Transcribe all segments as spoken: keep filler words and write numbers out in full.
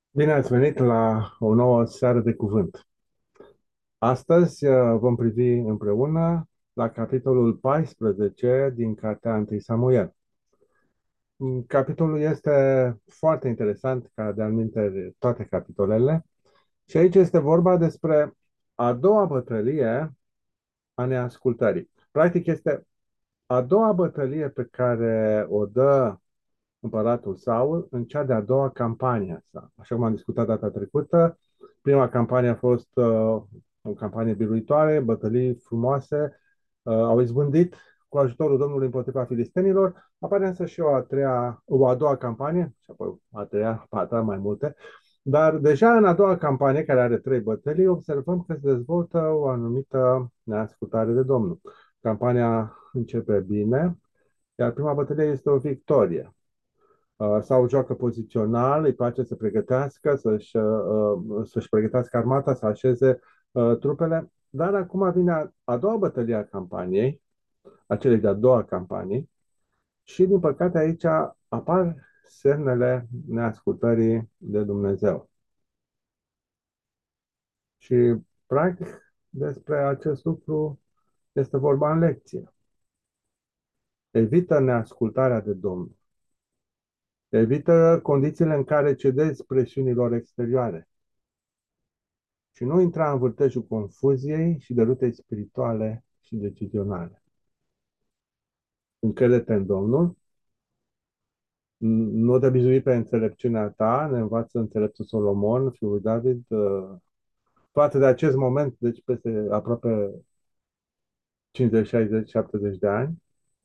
Bine ați venit la o nouă seară de cuvânt. Astăzi uh, vom privi împreună la capitolul paisprezece din Cartea întâi Samuel. Mm, Capitolul este foarte interesant, ca de altminteri toate capitolele, și aici este vorba despre a doua bătălie a neascultării. Practic este a doua bătălie pe care o dă împăratul Saul în cea de-a doua campanie a sa. Așa cum am discutat data trecută, prima campanie a fost uh, o campanie biruitoare, bătălii frumoase, uh, au izbândit cu ajutorul Domnului împotriva filistenilor. Apare însă și o a treia, o a doua campanie, și apoi a treia, a treia mai multe, dar deja în a doua campanie, care are trei bătălii, observăm că se dezvoltă o anumită neascultare de Domnul. Campania începe bine, iar prima bătălie este o victorie. Uh, sau joacă pozițional, îi place să pregătească, să-și, uh, uh, să-și pregătească armata, să așeze uh, trupele. Dar acum vine a, a doua bătălie a campaniei, a celei de-a doua campanii, și din păcate aici apar semnele neascultării de Dumnezeu. Și practic despre acest lucru este vorba în lecție. Evită neascultarea de Domnul. Evită condițiile în care cedezi presiunilor exterioare. Și nu intra în vârtejul confuziei și de lupte spirituale și decizionale. Încrede-te în Domnul, nu te bizui pe înțelepciunea ta, ne învață înțeleptul Solomon, fiul lui David, uh, față de acest moment, deci peste aproape cincizeci, șaizeci, șaptezeci de ani,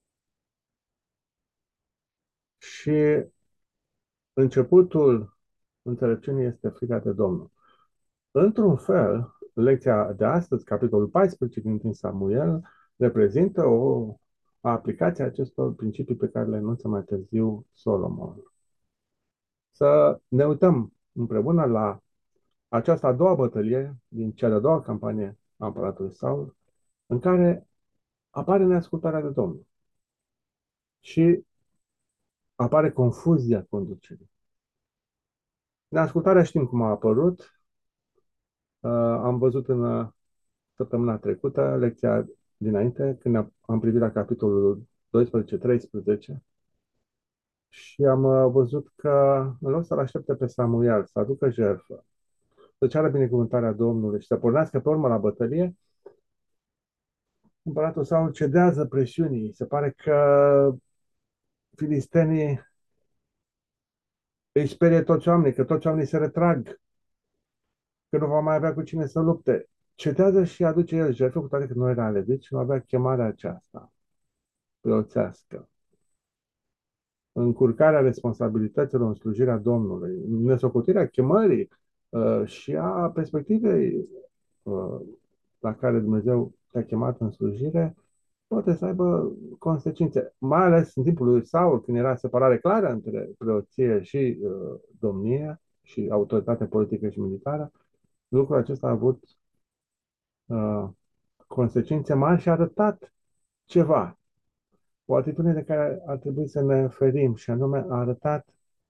și începutul înțelepciunii este frica de Domnul. Într-un fel, lecția de astăzi, capitolul paisprezece din Samuel, reprezintă o aplicație a acestor principii pe care le enunță mai târziu Solomon. Să ne uităm împreună la această a doua bătălie din cea de-a doua campanie a împăratului Saul, în care apare neascultarea de Domnul și apare confuzia conducerii. Neascultarea știm cum a apărut. Uh, am văzut în uh, săptămâna trecută, lecția dinainte, când am privit la capitolul doisprezece treisprezece, și am uh, văzut că în loc să-l aștepte pe Samuel să aducă jertfă, să ceară binecuvântarea Domnului și să pornească pe urmă la bătălie, împăratul Saul cedează presiunii. Se pare că filistenii îi sperie toți oamenii, că toți oamenii se retrag, că nu va mai avea cu cine să lupte. Cedează și aduce el jertfă, cu toate că nu era levit și nu avea chemarea aceasta preoțească. Încurcarea responsabilităților în slujirea Domnului, nesocotirea chemării uh, și a perspectivei uh, la care Dumnezeu te-a chemat în slujire, poate să aibă consecințe. Mai ales în timpul lui Saul, când era separare clară între preoție și uh, domnie și autoritate politică și militară, lucrul acesta a avut uh, consecințe mari și a arătat ceva. O atitudine de care ar trebui să ne ferim, și anume a arătat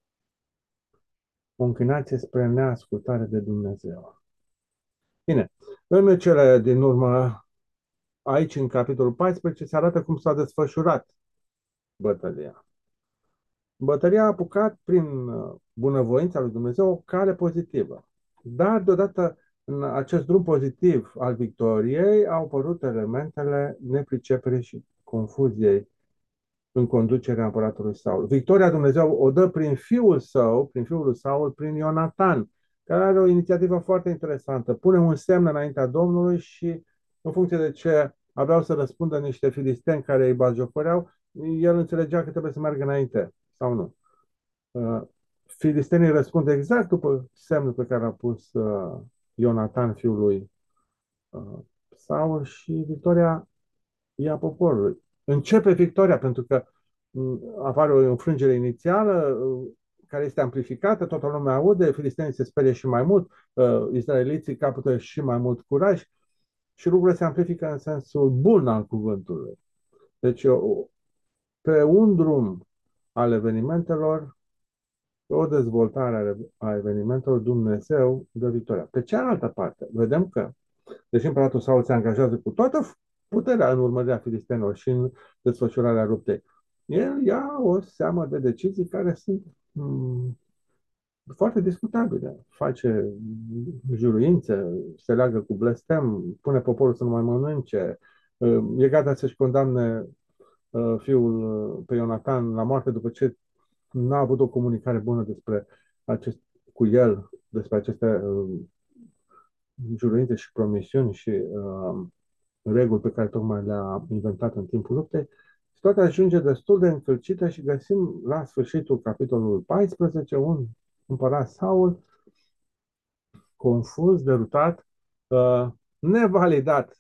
o înclinație spre neascultare de Dumnezeu. Bine, în cele din urmă, aici în capitolul paisprezece, se arată cum s-a desfășurat bătălia. Bătălia a apucat prin uh, bunăvoința lui Dumnezeu o cale pozitivă. Dar deodată în acest drum pozitiv al victoriei au apărut elementele nepriceperii și confuziei în conducerea împăratului Saul. Victoria Dumnezeu o dă prin fiul său, prin fiul lui Saul, prin Ionatan, care are o inițiativă foarte interesantă. Pune un semn înaintea Domnului și, în funcție de ce aveau să răspundă niște filisteni care îi batjocoreau, el înțelegea că trebuie să meargă înainte, sau nu. Uh, Filistenii răspund exact după semnul pe care a pus uh, Ionatan, fiul lui uh, Saul, și victoria e a poporului. Începe victoria, pentru că mm, apare o înfrângere inițială uh, care este amplificată, toată lumea aude, filistenii se sperie și mai mult, uh, israeliții capătă și mai mult curaj și lucrurile se amplifică în sensul bun al cuvântului. Deci, uh, pe un drum al evenimentelor, o dezvoltare a evenimentelor, Dumnezeu dă victoria. Pe cealaltă parte, vedem că, deși împăratul Saul se angajează cu toată puterea în urmărirea filistenilor și în desfășurarea ruptei, el ia o seamă de decizii care sunt mm, foarte discutabile. Face juruințe, se leagă cu blestem, pune poporul să nu mai mănânce, e gata să-și condamne uh, fiul uh, pe Ionatan la moarte după ce n-a avut o comunicare bună despre acest, cu el, despre aceste uh, juruințe și promisiuni și uh, reguli pe care tocmai le-a inventat în timpul luptei. Și toate ajunge destul de încălcită și găsim la sfârșitul capitolului paisprezece un împărat Saul confuz, derutat, uh, nevalidat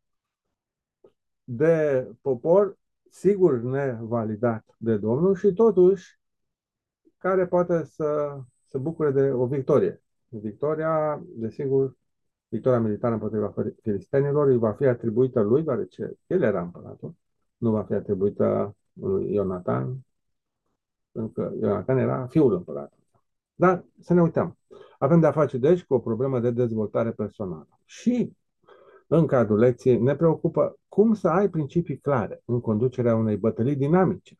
de popor, sigur nevalidat de Domnul și totuși care poate să se bucure de o victorie. Victoria, desigur, victoria militară împotriva filistenilor îi va fi atribuită lui, deoarece el era împăratul, nu va fi atribuită lui Ionatan, pentru că Ionatan era fiul împăratului. Dar să ne uităm. Avem de-a face, deci, cu o problemă de dezvoltare personală. Și, în cadrul lecției, ne preocupă cum să ai principii clare în conducerea unei bătălii dinamice.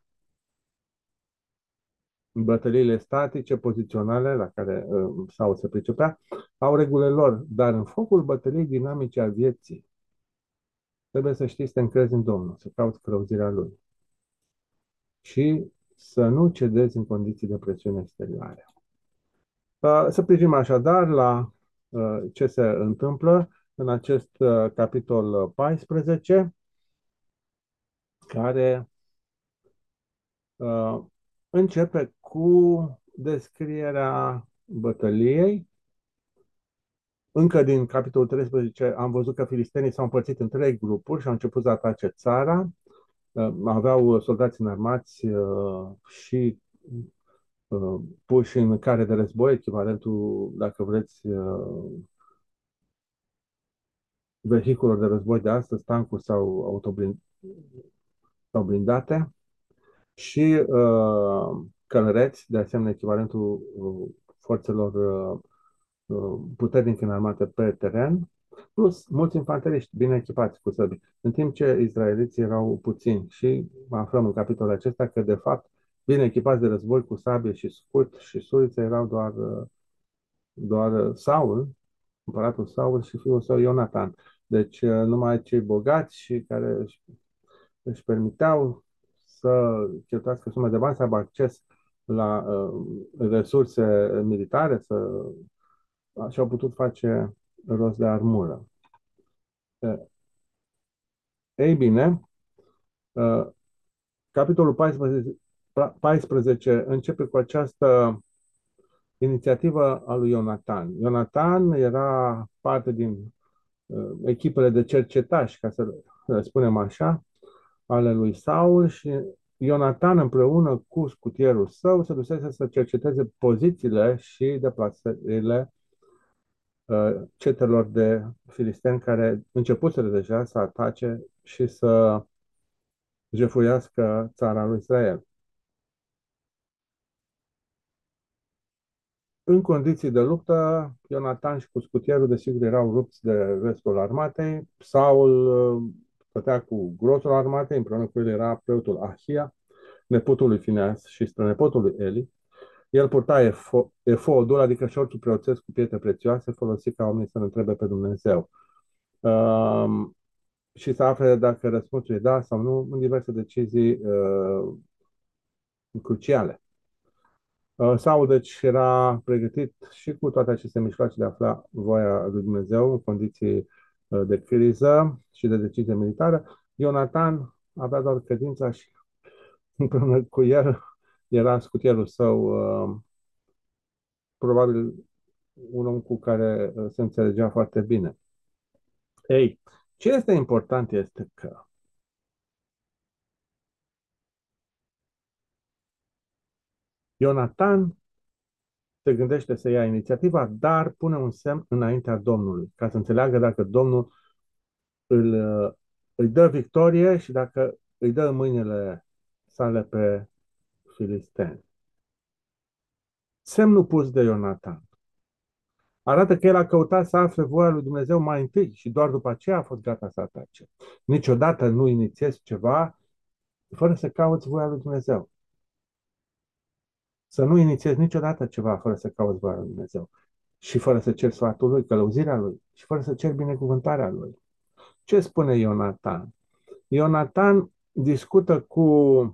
Bătăliile statice, poziționale, la care uh, sau se pricepea, au regulile lor, dar în focul bătăliei dinamice a vieții, trebuie să știi să te încrezi în Domnul, să cauți călăuzirea Lui și să nu cedezi în condiții de presiune exterioare. Uh, Să privim așadar la uh, ce se întâmplă în acest uh, capitol paisprezece, care uh, începe cu descrierea bătăliei. Încă din capitolul treisprezece am văzut că filistenii s-au împărțit în trei grupuri și au început să atace țara. Uh, Aveau soldați înarmați uh, și uh, puși în care de război, echivalentul, dacă vreți, uh, vehiculelor de război de astăzi, tancuri sau autoblind sau blindate și uh, călăreți, de asemenea echivalentul uh, forțelor uh, uh, puternic înarmate pe teren, plus mulți infanteriști bine echipați cu săbi, în timp ce izraeliții erau puțini și aflăm în capitolul acesta că de fapt bine echipați de război cu sabie și scut și surițe erau doar, uh, doar Saul, împăratul Saul și fiul său Ionatan. Deci uh, numai cei bogați și care își, își permiteau să cheltuiască sume de bani, să aibă acces la uh, resurse militare, să și au putut face rost de armură. Ei bine, capitolul paisprezece, paisprezece începe cu această inițiativă a lui Ionatan. Ionatan era parte din echipele de cercetași, ca să le spunem așa, ale lui Saul și Ionatan împreună cu scutierul său se dusese să cerceteze pozițiile și deplasările cetelor de filisteni care începuseră deja să atace și să jefuiască țara lui Israel. În condiții de luptă, Ionatan și cu scutierul, desigur, erau rupți de restul armatei. Saul uh, stătea cu grosul armatei, împreună cu el era preotul Ahia, nepotul lui Fineas și strănepotul lui Eli. El purta efo efodul, adică șorțul preoțesc cu pietre prețioase, folosit ca oamenii să-L întrebe pe Dumnezeu. Um, și să afle dacă răspunsul e da sau nu în diverse decizii uh, cruciale. Uh, Saul, deci, era pregătit și cu toate aceste mișcări de a afla voia lui Dumnezeu în condiții uh, de criză și de decizie militară. Ionatan avea doar credința și împreună cu el era scutierul său, uh, probabil un om cu care uh, se înțelegea foarte bine. Ei, ce este important este că Ionatan se gândește să ia inițiativa, dar pune un semn înaintea Domnului, ca să înțeleagă dacă Domnul îl, îi dă victorie și dacă îi dă în mâinile sale pe filisteni. semnul pus de Ionatan arată că el a căutat să afle voia lui Dumnezeu mai întâi și doar după aceea a fost gata să atace. Niciodată nu inițiezi ceva fără să cauți voia lui Dumnezeu. Să nu inițiezi niciodată ceva fără să cauți voia lui Dumnezeu și fără să ceri sfatul lui, călăuzirea lui și fără să ceri binecuvântarea lui. Ce spune Ionatan? Ionatan discută cu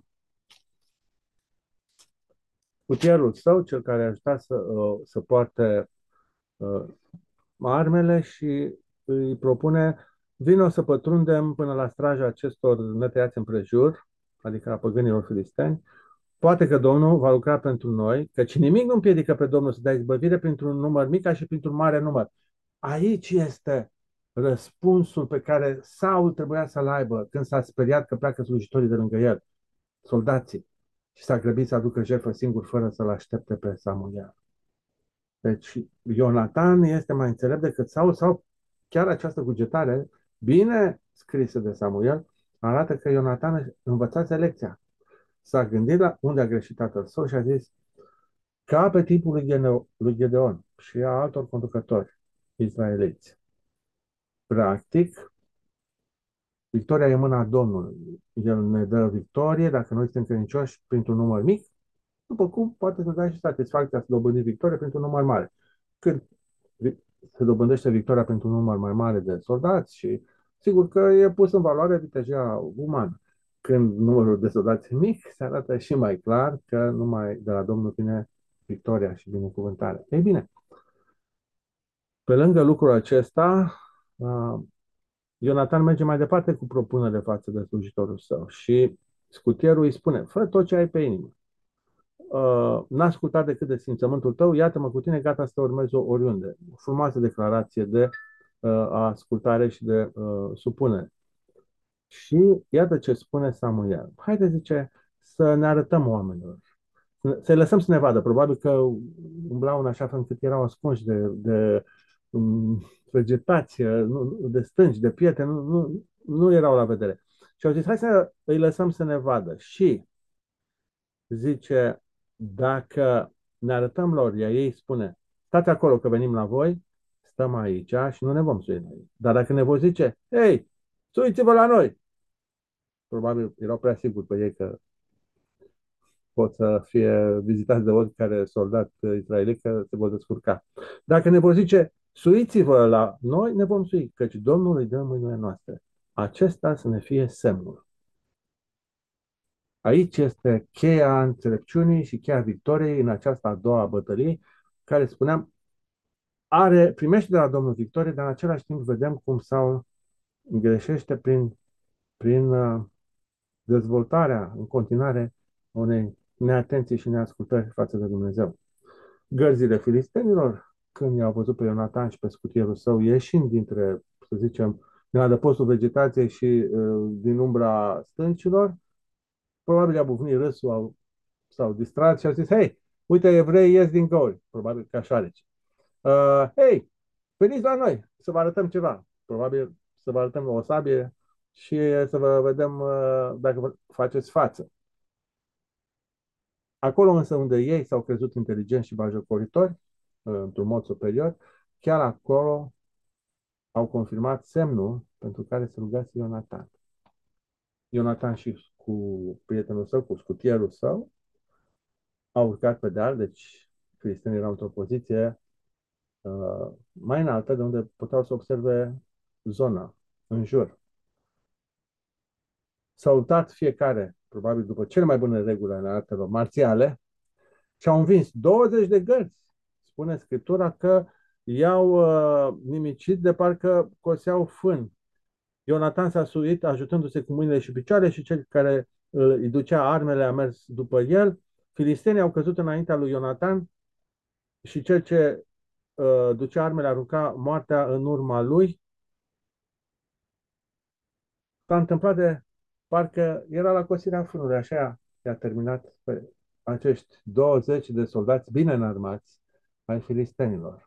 cutierul său, cel care a ajutat să, uh, să poarte uh, armele și îi propune, vino să pătrundem până la straja acestor netăiați împrejur, adică a păgânilor filisteni. Poate că Domnul va lucra pentru noi, căci nimic nu împiedică pe Domnul să dea izbăvire printr-un număr mic ca și printr-un mare număr. Aici este răspunsul pe care Saul trebuia să-l aibă când s-a speriat că pleacă slujitorii de lângă el, soldații, și s-a grăbit să aducă jertfă singur fără să-l aștepte pe Samuel. Deci Ionatan este mai înțelept decât Saul sau chiar această cugetare bine scrisă de Samuel arată că Ionatan învățase lecția. S-a gândit la unde a greșit tatăl său și a zis, ca pe timpul lui Gedeon și a altor conducători israeliți. Practic, victoria e în mâna Domnului. El ne dă victorie dacă noi suntem credincioși printr-un număr mic, după cum poate să dea și satisfacția să dobândi victorie printr-un număr mare. Când se dobândește victoria pentru un număr mai mare de soldați și sigur că e pus în valoare vitejia umană. Când numărul de soldați e mic, se arată și mai clar că numai de la Domnul vine victoria și binecuvântarea. Ei bine, pe lângă lucrul acesta, Ionatan merge mai departe cu propunere față de slujitorul său și scutierul îi spune, fă tot ce ai pe inimă. Uh, n-a ascultat decât de simțământul tău, iată-mă cu tine, gata să te urmezi oriunde. O frumoasă declarație de uh, ascultare și de uh, supunere. Și iată ce spune Samuel. Haide, zice, să ne arătăm oamenilor. Să-i lăsăm să ne vadă. Probabil că umblau în așa fel încât erau ascunși de, de um, vegetație, nu, de stânci, de pietre, nu, nu, nu erau la vedere. Și au zis, hai să îi lăsăm să ne vadă. Și zice, dacă ne arătăm lor, ea ei spune, stați acolo că venim la voi, stăm aici și nu ne vom sui noi. Dar dacă ne vor zice, hei, suiți-vă la noi, probabil erau prea siguri pe ei că pot să fie vizitați de oricare soldat israelit că se vor descurca. Dacă ne vor zice, suiți-vă la noi, ne vom sui, căci Domnul îi dă mâinile noastre. Acesta să ne fie semnul. Aici este cheia înțelepciunii și cheia victoriei în această a doua bătălie, care, spuneam, are, primește de la Domnul victorie, dar în același timp vedem cum Saul greșește prin, prin uh, dezvoltarea, în continuare, unei neatenții și neascultări față de Dumnezeu. Gărzile filistenilor, când i-au văzut pe Ionatan și pe scutierul său ieșind dintre, să zicem, din adăpostul vegetației și uh, din umbra stâncilor, probabil i-a bufnit râsul, au, s-au distrat și au zis, hei, uite, evrei ies din găuri, probabil că așa arăci. Uh, hei, veniți la noi să vă arătăm ceva. Probabil să vă arătăm o sabie și să vă vedem uh, dacă vă faceți față. Acolo însă unde ei s-au crezut inteligenți și bajocoritori, uh, într-un mod superior, chiar acolo au confirmat semnul pentru care se rugase Ionatan. Ionatan și cu prietenul său, cu scutierul său, au urcat pe deal, deci filistenii erau într-o poziție uh, mai înaltă, de unde puteau să observe zona în jur. S-au luptat fiecare, probabil după cele mai bune reguli ale artelor marțiale, și au învins douăzeci de gărzi. Spune Scriptura că i-au uh, nimicit de parcă coseau fân. Ionatan s-a suit ajutându-se cu mâinile și picioarele și cel care uh, îi ducea armele a mers după el. Filistenii au căzut înaintea lui Ionatan și cel ce uh, ducea armele arunca moartea în urma lui. S-a întâmplat de parcă era la cosirea fânului, așa i-a terminat pe acești douăzeci de soldați bine înarmați ai filistenilor.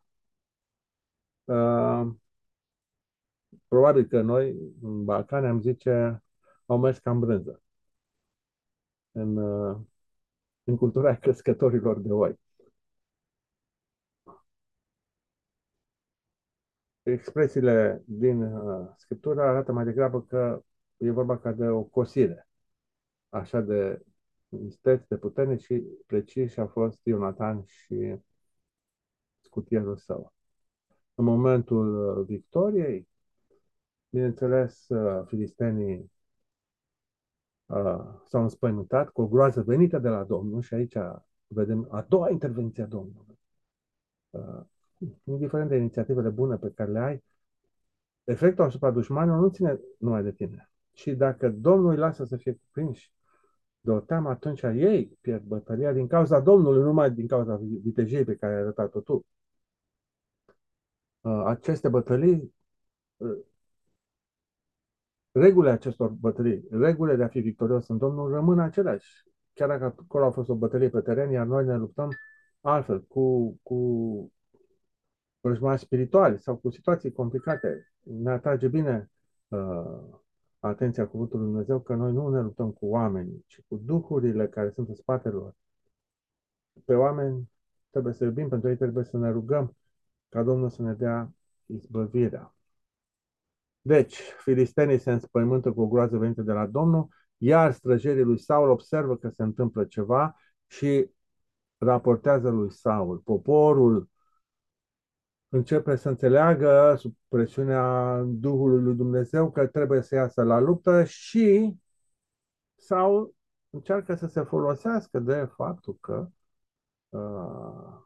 Uh, probabil că noi, în Balcani, am zice, au mers cam brânză în, uh, în cultura crescătorilor de oi. expresiile din uh, Scriptură arată mai degrabă că e vorba ca de o cosire, așa de isteț, de puternic și precis a fost Ionatan și scutierul său. În momentul uh, victoriei, bineînțeles, uh, filistenii uh, s-au înspăimântat cu o groază venită de la Domnul și aici vedem a doua intervenție a Domnului. Uh, indiferent de inițiativele bune pe care le ai, efectul asupra dușmanilor nu ține numai de tine. Și dacă Domnul îi lasă să fie cuprinși de o teamă, atunci ei pierd bătălia din cauza Domnului, nu numai din cauza vitejiei pe care ai arătat-o tu. Uh, aceste bătălii, uh, regulile acestor bătălii, regulile de a fi victorios în Domnul rămân aceleași. Chiar dacă acolo a fost o bătălie pe teren, iar noi ne luptăm altfel, cu, cu vrăjmași spirituali sau cu situații complicate. Ne atrage bine uh, atenția cuvântului Lui Dumnezeu că noi nu ne luptăm cu oamenii, ci cu duhurile care sunt în spatele lor. Pe oameni trebuie să iubim, pentru ei trebuie să ne rugăm ca Domnul să ne dea izbăvirea. Deci, filistenii se înspăimântă cu o groază venită de la Domnul, iar străjerii lui Saul observă că se întâmplă ceva și raportează lui Saul. Poporul începe să înțeleagă sub presiunea Duhului lui Dumnezeu că trebuie să iasă la luptă și Saul încearcă să se folosească de faptul că uh,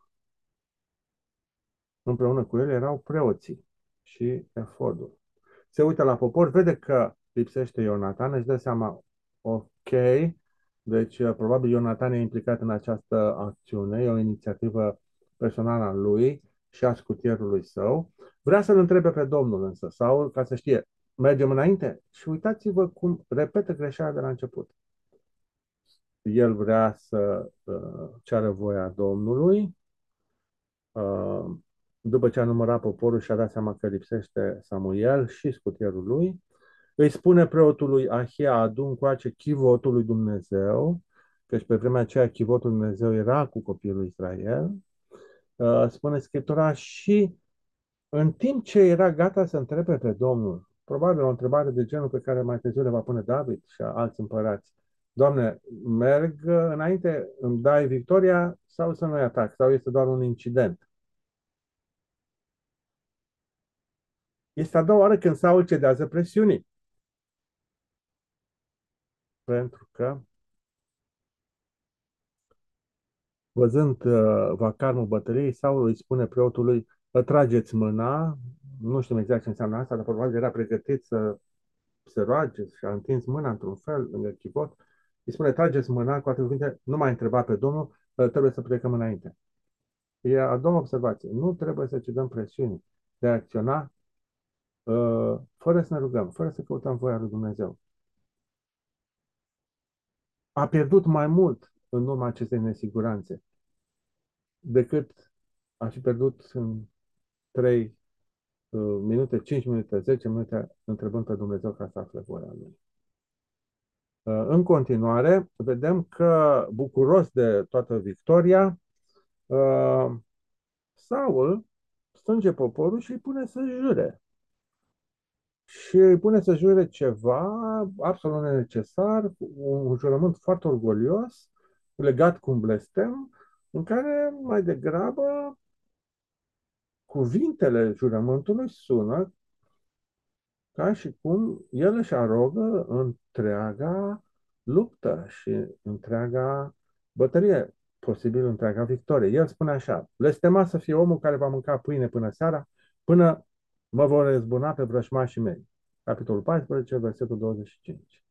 împreună cu el erau preoții și efodul. Se uită la popor, vede că lipsește Ionatan, își dă seama, ok, deci uh, probabil Ionatan e implicat în această acțiune, e o inițiativă personală a lui și a scutierului său. Vrea să-l întrebe pe Domnul însă, Saul, ca să știe, mergem înainte? Și uitați-vă cum repetă greșeala de la început. El vrea să uh, ceară voia Domnului, uh, după ce a numărat poporul și a dat seama că lipsește Samuel și scutierul lui, îi spune preotului Ahia, adu încoace chivotul lui Dumnezeu, căci pe vremea aceea chivotul lui Dumnezeu era cu copilul Israel, uh, spune Scriptura, și în timp ce era gata să întrebe pe Domnul, probabil o întrebare de genul pe care mai târziu le va pune David și alți împărați, Doamne, merg înainte, îmi dai victoria sau să nu-i atac, sau este doar un incident? Este a doua oară când Saul cedează presiunii. Pentru că, văzând uh, vacarmul bătăliei, Saul îi spune preotului, trageți mâna, nu știm exact ce înseamnă asta, dar probabil era pregătit să se roage și a întins mâna într-un fel lângă chivot. Îi spune, trageți mâna, cu alte cuvinte, nu mai întreba pe Domnul, uh, trebuie să plecăm înainte. E a doua observație. Nu trebuie să cedăm presiuni de a acționa uh, fără să ne rugăm, fără să căutăm voia lui Dumnezeu. A pierdut mai mult în urma acestei nesiguranțe decât a fi pierdut în trei uh, minute, cinci minute, zece minute, întrebând pe Dumnezeu ca să afle voia Lui. Uh, în continuare, vedem că, bucuros de toată victoria, uh, Saul strânge poporul și îi pune să jure. Și îi pune să jure ceva absolut necesar, un jurământ foarte orgolios, legat cu un blestem, în care mai degrabă cuvintele jurământului sună ca și cum el își arogă întreaga luptă și întreaga bătălie, posibil întreaga victorie. El spune așa, blestema să fie omul care va mânca pâine până seara, până mă vor răzbuna pe vrășmașii mei. Capitolul paisprezece, versetul douăzeci și cinci.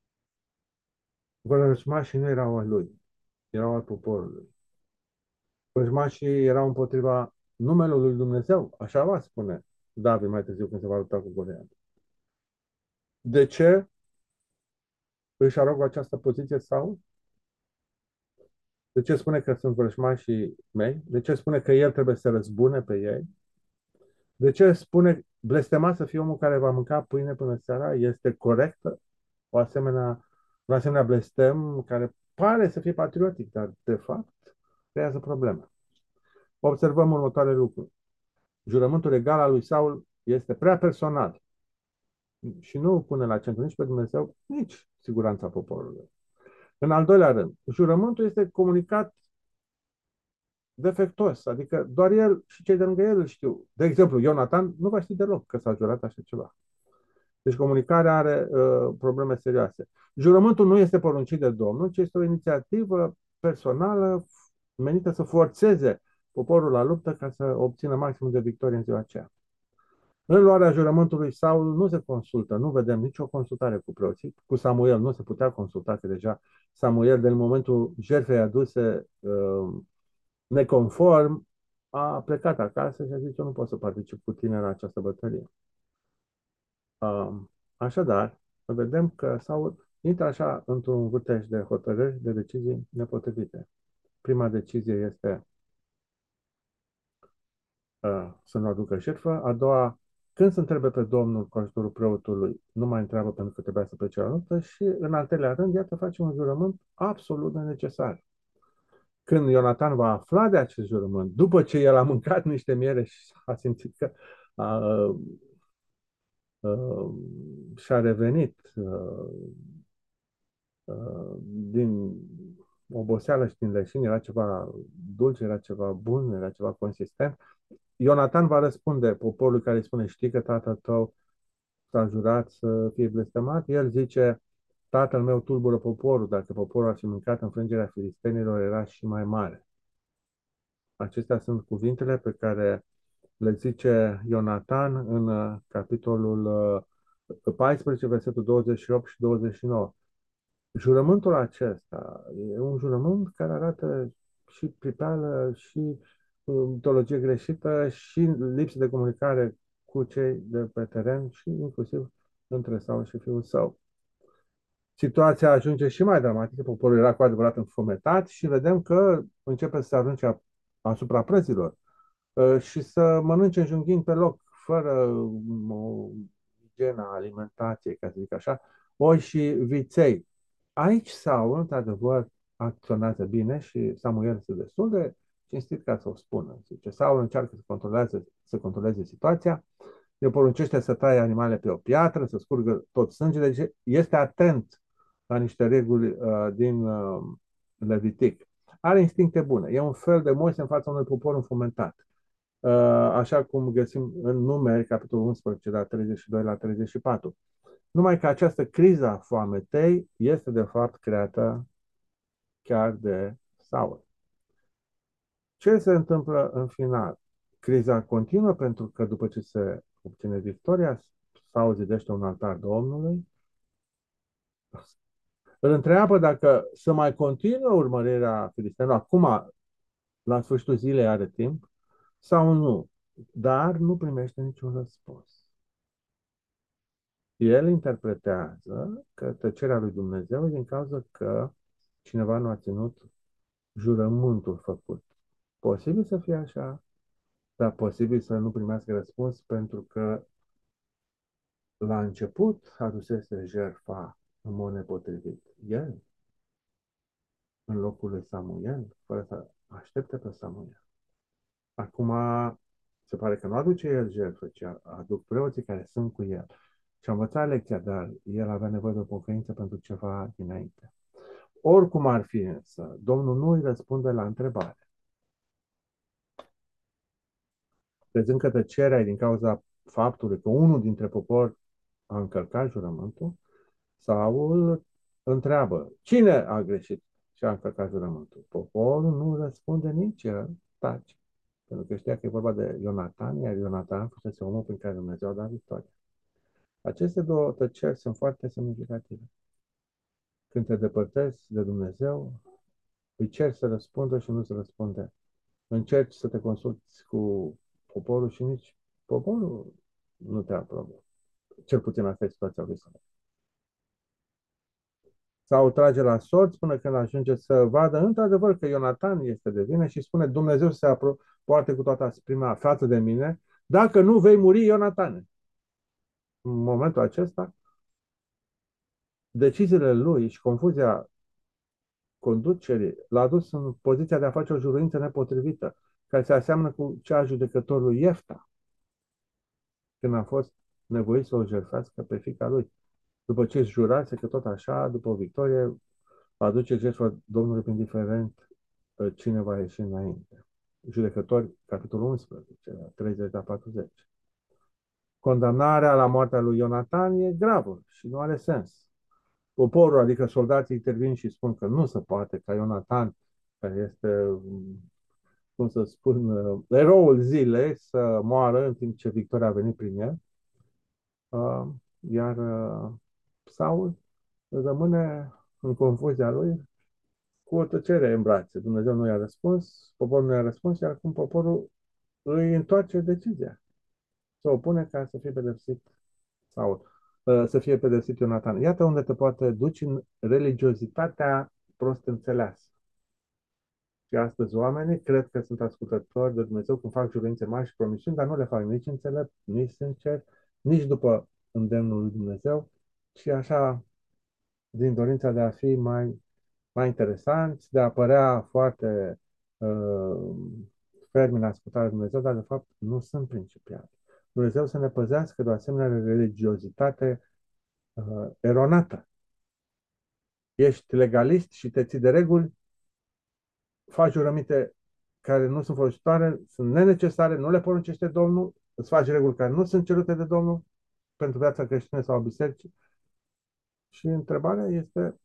Vrăjmașii nu erau al lui, erau al poporului. Vrăjmașii erau împotriva numelui lui Dumnezeu, așa va spune David mai târziu când se va lupta cu Goliat. De ce își arogă această poziție sau? De ce spune că sunt vrăjmașii mei? De ce spune că el trebuie să răzbune pe ei? De ce spune blestemat să fie omul care va mânca pâine până seara? Este corectă o asemenea, un asemenea blestem care pare să fie patriotic, dar de fapt creează probleme. Observăm următoarele lucruri. Jurământul regal al lui Saul Este prea personal și nu pune la centru nici pe Dumnezeu, nici siguranța poporului. În al doilea rând, jurământul este comunicat defectuos, adică doar el și cei de lângă el îl știu. De exemplu, Ionatan nu va ști deloc că s-a jurat așa ceva. Deci comunicarea are uh, probleme serioase. Jurământul nu este poruncit de Domnul, ci este o inițiativă personală menită să forțeze poporul la luptă ca să obțină maximum de victorie în ziua aceea. În luarea jurământului Saul nu se consultă, nu vedem nicio consultare cu preoții. Cu Samuel nu se putea consulta, că deja Samuel, din momentul jertfei aduse uh, neconform, a plecat acasă și a zis: eu nu pot să particip cu tine la această bătălie. Uh, așadar, vedem că Saul intră așa într-un vârtej de hotărâri, de decizii nepotrivite. Prima decizie este uh, să nu aducă jertfă. A doua, când se întrebe pe Domnul cu ajutorul preotului, nu mai întreabă pentru că trebuia să plece la luptă. Și în al treilea rând, iată, face un jurământ absolut necesar. Când Ionatan va afla de acest jurământ, după ce el a mâncat niște miere și a simțit că a, a, și-a revenit a, a, din oboseală și din leșin, era ceva dulce, era ceva bun, era ceva consistent, Ionatan va răspunde poporului care îi spune: știi că tatăl tău s-a jurat să fie blestemat? El zice: tatăl meu tulbură poporul, dacă poporul ar fi mâncat înfrângerea filistenilor, era și mai mare. Acestea sunt cuvintele pe care le zice Ionatan în uh, capitolul uh, paisprezece, versetul douăzeci și opt și douăzeci și nouă. Jurământul acesta e un jurământ care arată și pripeală, și uh, mitologie greșită, și lipsă de comunicare cu cei de pe teren și inclusiv între Saul și fiul său. Situația ajunge și mai dramatică, poporul era cu adevărat înfometat și vedem că începe să se arunce asupra prăzilor uh, și să mănânce înjunghind pe loc, fără um, o igienă a alimentației, ca să zic așa, oi și viței. Aici Saul, într-adevăr, acționează bine și Samuel este destul de cinstit ca să o spună. Zice, Saul încearcă să controleze, să controleze situația, el poruncește să taie animale pe o piatră, să scurgă tot sângele, deci este atent la niște reguli uh, din uh, Levitic. Are instincte bune. E un fel de Moise în fața unui popor înfometat. Uh, așa cum găsim în Numeri, capitolul unsprezece, de la treizeci și doi la treizeci și patru. Numai că această criză a foametei este de fapt creată chiar de Saul. Ce se întâmplă în final? Criza continuă pentru că după ce se obține victoria, Saul zidește un altar Domnului, îl întreabă dacă să mai continuă urmărirea filistenilor, acum, la sfârșitul zilei are timp, sau nu, dar nu primește niciun răspuns. El interpretează că tăcerea lui Dumnezeu e din cauza că cineva nu a ținut jurământul făcut. Posibil să fie așa, dar posibil să nu primească răspuns pentru că la început adusese jertfa în mod nepotrivit. El, în locul lui Samuel, fără să aștepte pe Samuel. Acum se pare că nu aduce el jertfă, ci aduc preoții care sunt cu el. Și a învățat lecția, dar el avea nevoie de o pocăință pentru ceva dinainte. Oricum ar fi însă, Domnul nu îi răspunde la întrebare. Crezând că tăcerea e din cauza faptului că unul dintre popor a încălcat jurământul, Saul întreabă: cine a greșit și a încălcat jurământul? Poporul nu răspunde nici el, tace. Pentru că știa că e vorba de Ionatan, iar Ionatan fusese omul prin care Dumnezeu a dat victoria. Aceste două tăceri sunt foarte semnificative. Când te depărtezi de Dumnezeu, îi ceri să răspundă și nu să răspunde. Încerci să te consulți cu poporul și nici poporul nu te aprobă. Cel puțin asta e situația lui Saul. Sau trage la sorți până când ajunge să vadă într-adevăr că Ionatan este de vină și spune: Dumnezeu se apro- poate cu toată asprimea față de mine, dacă nu vei muri, Ionatane. În momentul acesta, deciziile lui și confuzia conducerii l-a dus în poziția de a face o juruință nepotrivită, care se aseamnă cu cea a judecătorului Iefta. când a fost nevoit să o jertfească pe fiica lui. După ce își jurase că tot așa, după o victorie, aduce jertfa Domnului indiferent cine va ieși înainte. Judecători, capitolul unsprezece, la treizeci la patruzeci. Condamnarea la moartea lui Ionatan e gravă și nu are sens. Poporul, adică soldații, intervin și spun că nu se poate ca Ionatan, care este, cum să spun, eroul zilei, să moară în timp ce victoria a venit prin el. Uh, iar uh, Saul rămâne în confuzia lui cu o tăcere în brațe. Dumnezeu nu i-a răspuns, poporul nu i-a răspuns, iar acum poporul îi întoarce decizia. Se opune ca să fie pedepsit Saul, uh, să fie pedepsit Ionatan. Iată unde te poate duce în religiozitatea prost înțeleasă. Și astăzi oamenii cred că sunt ascultători de Dumnezeu când fac jurințe mari și promisiuni, dar nu le fac nici înțelept, nici sincer, nici după îndemnul lui Dumnezeu, ci așa din dorința de a fi mai, mai interesanți, de a părea foarte uh, fermi în ascultarea lui Dumnezeu, dar de fapt nu sunt principiali. Dumnezeu să ne păzească de o asemenea religiozitate uh, eronată. Ești legalist și te ții de reguli, faci jurăminte care nu sunt folositoare, sunt nenecesare, nu le poruncește Domnul, îți faci reguli care nu sunt cerute de Domnul pentru viața creștină sau a bisericii. Și întrebarea este,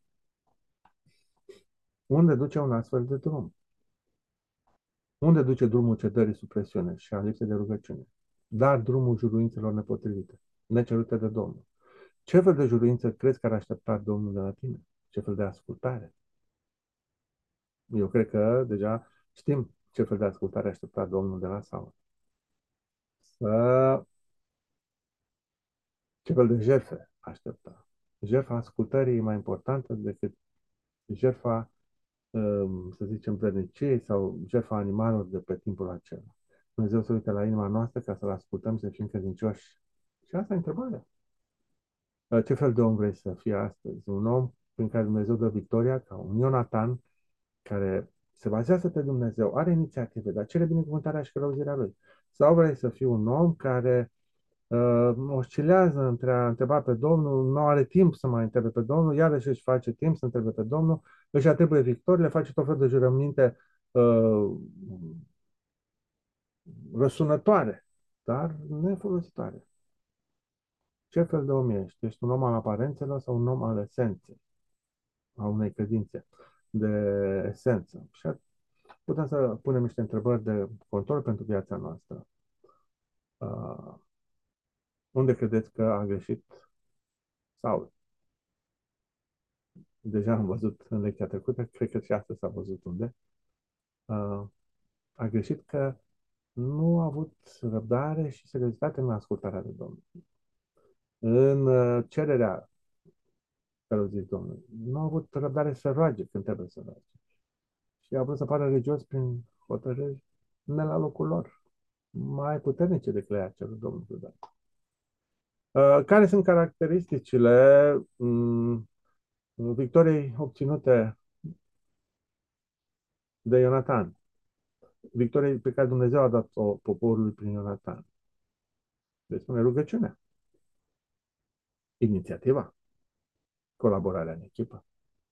unde duce un astfel de drum? Unde duce drumul cedării sub presiune și a lipsei de rugăciune? Dar drumul juruințelor nepotrivite, necerute de Domnul. Ce fel de juruință crezi că ar aștepta Domnul de la tine? Ce fel de ascultare? Eu cred că deja știm ce fel de ascultare aștepta Domnul de la Saul. Să... Ce fel de jertfe aștepta? Jertfa ascultării e mai importantă decât jertfa, um, să zicem, vredniciei sau jertfa animalelor de pe timpul acela. Dumnezeu să uite la inima noastră ca să-L ascultăm, să fim credincioși. Și asta e întrebarea. Ce fel de om vrei să fii astăzi? Un om prin care Dumnezeu dă victoria, ca un Ionatan, care se bazează pe Dumnezeu, are inițiative, dar cere binecuvântarea și călăuzirea lui. Sau vrei să fii un om care uh, oscilează între a întreba pe Domnul, nu are timp să mai întrebe pe Domnul, iarăși își face timp să întrebe pe Domnul, își atribuie victorile, face tot felul de jurăminte uh, răsunătoare, dar nefolositoare. Ce fel de om ești? Ești un om al aparențelor sau un om al esenței, a unei credințe de esență? Și putem să punem niște întrebări de control pentru viața noastră. Uh, unde credeți că a greșit Saul? Deja am văzut în lecția trecută, cred că și astăzi s-a văzut unde. Uh, a greșit că nu a avut răbdare și seriozitate în ascultarea de Domnul. În uh, cererea care zis Domnul. Nu a avut răbdare să roage când trebuie să roage. Și a vrut să pară religios prin hotărâri ne la locul lor, mai puternice decât le-a cerut Domnul Iuda. Uh, care sunt caracteristicile um, victoriei obținute de Ionatan? Victoriei pe care Dumnezeu a dat-o poporului prin Ionatan. Deci spune rugăciunea, inițiativa, colaborarea în echipă.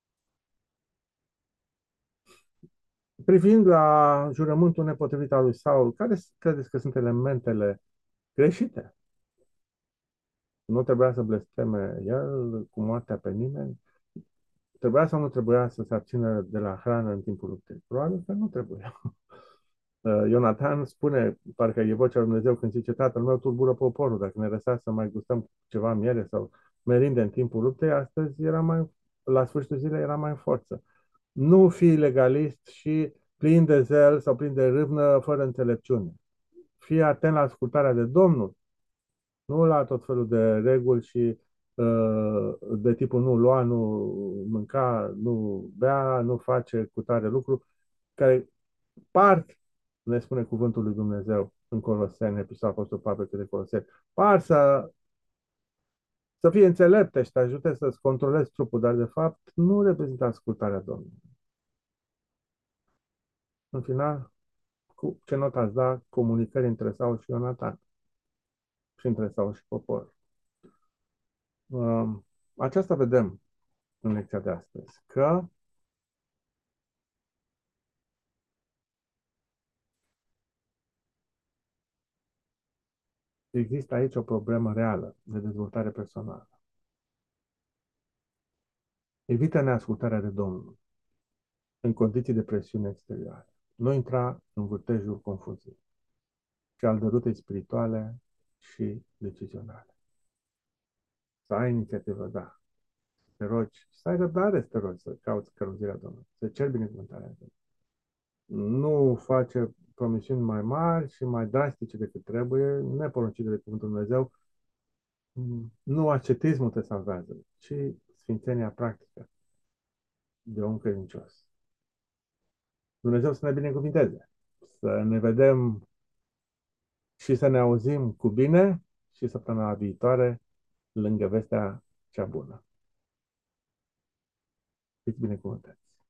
Privind la jurământul nepotrivit al lui Saul, care credeți că sunt elementele greșite? Nu trebuia să blesteme el cu moartea pe nimeni? Trebuia sau nu trebuia să se abțină de la hrană în timpul luptei? Probabil că nu trebuia. Ionatan spune, parcă e vocea lui Dumnezeu când zice, tatăl meu tulbură poporul, dacă ne lăsa să mai gustăm ceva miere sau merinde în timpul luptei, astăzi era mai, la sfârșitul zilei era mai în forță. Nu fi legalist și plin de zel sau plin de râvnă fără înțelepciune. Fii atent la ascultarea de Domnul, nu la tot felul de reguli și uh, de tipul nu lua, nu mânca, nu bea, nu face cu tare lucru, care par, ne spune cuvântul lui Dumnezeu în Coloseni, epistola Apostol Pavel către Coloseni, par să, să fie înțelepte și te ajute să-ți controlezi trupul, dar de fapt nu reprezintă ascultarea Domnului. În final, cu ce notă ați da comunicări între Saul și Ionatan? și între sau și popor. Um, Aceasta vedem în lecția de astăzi, că există aici o problemă reală de dezvoltare personală. Evită neascultarea de Domnul în condiții de presiune exterioară. Nu intra în vârtejul confuziei, ci al dărutei spirituale și decizionale. Să ai inițiativă, da. Să te rogi, să ai răbdare să te rogi, să cauți călăuzirea Domnului, să ceri binecuvântarea Domnului. Nu face promisiuni mai mari și mai drastice decât trebuie, neporuncite de Cuvântul Dumnezeu. Nu ascetismul te salvează, ci sfințenia practică de om credincios. Dumnezeu să ne binecuvinteze, să ne vedem și să ne auzim cu bine și săptămâna viitoare lângă vestea cea bună. Fiți binecuvântați!